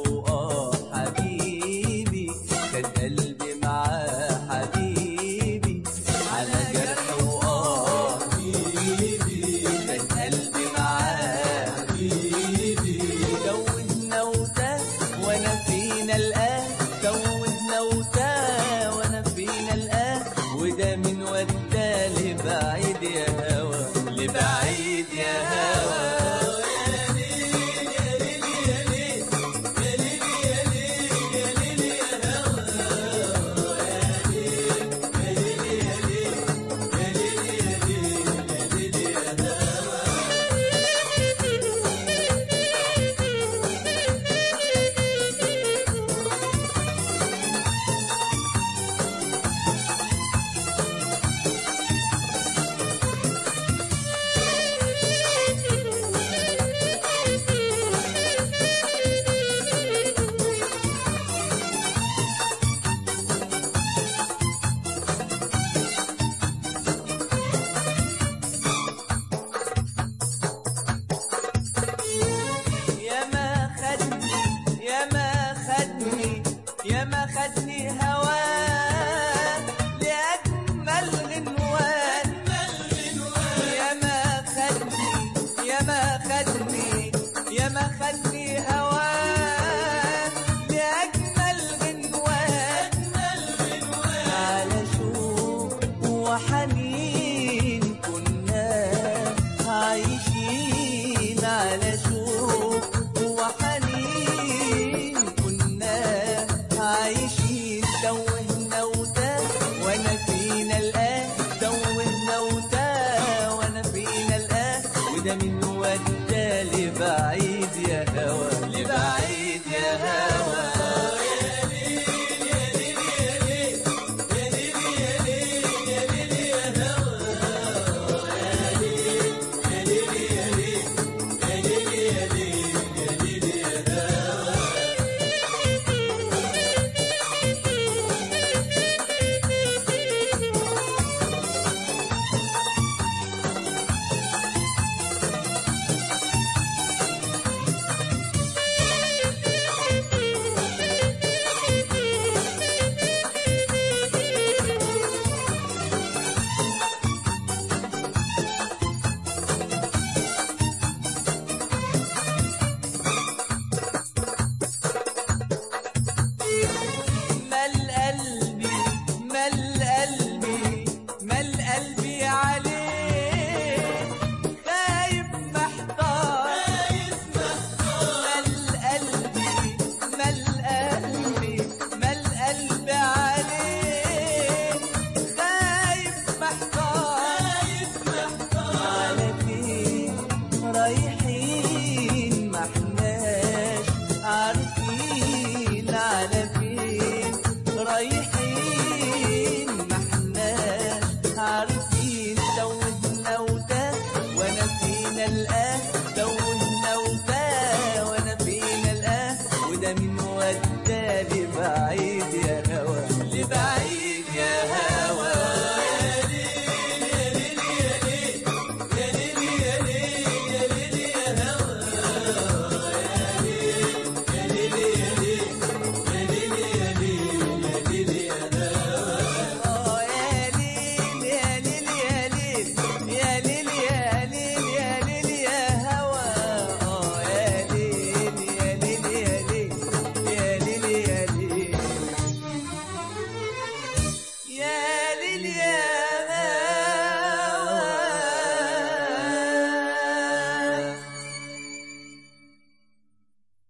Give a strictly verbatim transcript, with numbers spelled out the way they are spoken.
وآه حبيبي كان قلبي معاه حبيبي على جرح وآه حبيبي كان قلبي معاه حبيبي توهنا وتاه وانا فينا الآن توهنا وتاه وانا فينا الآن وده من ودا لبعيد يا هوا لبعيد يا هوا ياما خدني هواه لأجمل غنوان ياما خدني ياما خدني ياما خدني هواه لأجمل غنوان على شوق وحنين كنا عايشين على شوق وحنين عايشين توهنا وتاه وانا فينا الآن توهنا وتاه وانا فينا الآن وده من ودا لبعيد يا هوا لبعيد يا هوا رايحين ما احناش عارفين على فين رايحين ما احناش عارفين توهنا وتاه وانا فينا الآن توهنا وتاه وانا فينا الآن وده من ودا لبعيد يا